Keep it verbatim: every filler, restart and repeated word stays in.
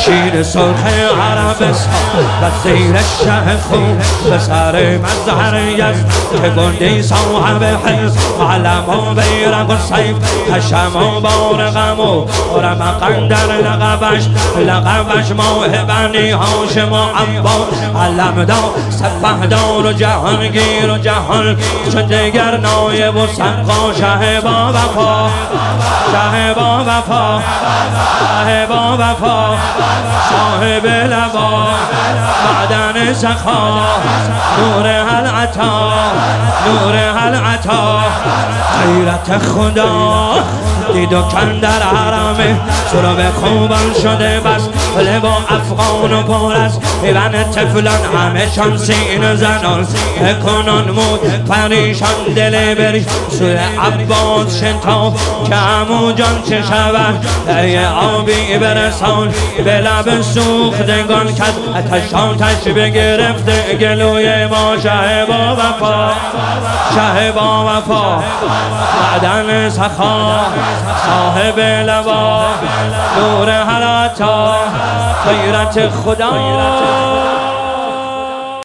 شیر سرخ عربستان و زیر شه خون به سر مظهر یزد که گندی صاحب حز علم و بیرق و سیف حشم و بارقم و رمقن در لقبش لقبش ماه بنی هاشم و عباس علم دار سپه دار و جهانگیر و جهان شده گر نایب و سقا شه با وفا شه با وفا شه با وفا صاحب لبا معدن سخا نور العطا نور العطا غیرت خدا دید و کن در حرمه سراب خوبان شده بس لبا افغان و پارست ایوان تفلان همه شان سین زنان کنان مود پریشان دل بریش سوی عباس شتاب که همو جان چه شود ای آبی برسان به لب سوختگان کد اتش آتش بگرفته گلوی ما شه با وفا شه با وفا معدن سخا صاحب لبا نور حلاتا غیرت خدا